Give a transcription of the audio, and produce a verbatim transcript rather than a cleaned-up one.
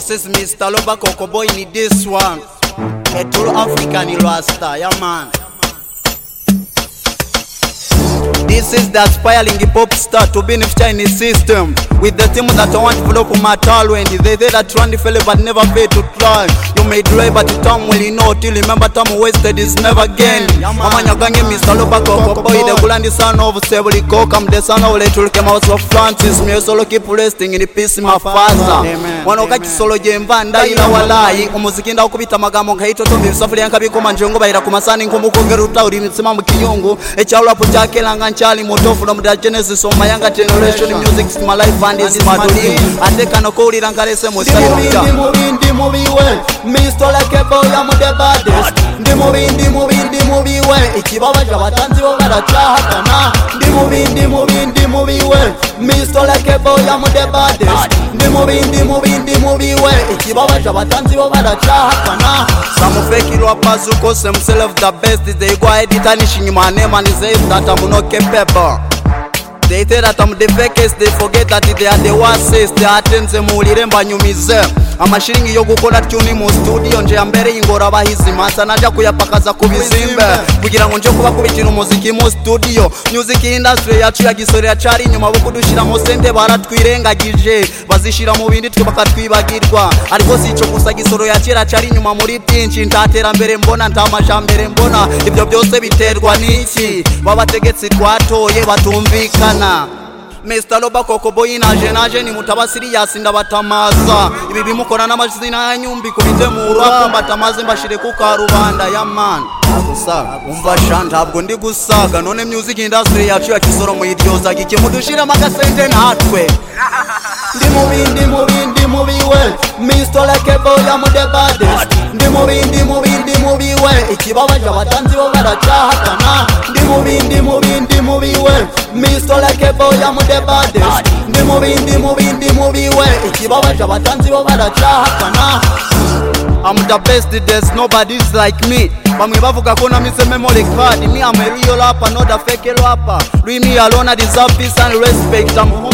This is Mister Loba Coco Boy in this one. A true African Rasta, yeah man. This is the aspiring pop star to be in the Chinese system. With the team that I want to develop my talent. They say that trying to fail but never fail to try. You may try but the time will you know till remember time wasted is never again. Mama nyagange Mister Loba Coco Boy, the grand son of Sebuli Coke. I'm the son of Little House of Francis. Me solo keep resting in the peace my father. Wanoka kisolo jemba ndaila walai. Umuziki nda ukubita magambo nkahito tombi safari yankabikoma njongo bayira kumasani nkumukongeru tauri mitsima mu kiyungu. Echaula pujake langa nchali motofu from the Genesis of my younger generation. Music is my life and is my dream. I take an okori rankarese mo style. The movie, the movie well. Mister like a boy, I'm the baddest. The movie, the movie, the movie well. Ichibaba jabatanzi wabara chahakana. The movie, the movie, the movie well. Mister like a boy, I'm the baddest. The movie, the movie, the movie well. Ichibaba jabatanzi wabara chahakana. Some fake rappers who call themselves the best. They go ahead tarnishing my name and say that I'm not capable. They say that I'm the fakest, they forget that they are the worstest. They attend them all remember nyumize. Amashiringi yo gukora tune mu studio nje ambere ingora bahizi masa naja kuyapakaza kubizimbe kugira ngo nje kuba kubikina umuziki mu studio. Music industry yacu ya gisore yacari nyuma bo kudushira mu sente baratwirengagije bazishira mu bindi twe bakatwibagirwa. Ariko si cyo gusa gisoro yakira cari nyuma muri byinshi ntatera mbere mbona ntamajambere mbona ibyo byose biterwa n'iki babategetse twatoye batumvikana. Mister Loba Coco Boy naje naje ni mutabasiri yasinda batamaza ibi bimukora n'amazina y'anyumbi kubite mu rwako batamaze mbashire ku karubanda ya man gusaga umva sha ntabwo ndi gusaga none music industry yacu ya kisoro mu idioza gike mudushira magasente natwe. The movie, the movie, the movie well. Mister like a boy, I'm the baddest. The movie, the movie, the movie well. Ichibaba jabatanzi wabara chahakana. The movie, the movie, the movie well. Mister like a boy, I'm the baddest. The movie, the movie, the movie well. Ichibaba jabatanzi wabara chahakana. I'm the best, there's nobody's like me. Bamwe bavuga ko na mise memory card. Me I'm a real rapper, not a fake rapper. Leave me alone, I deserve peace and respect. I'm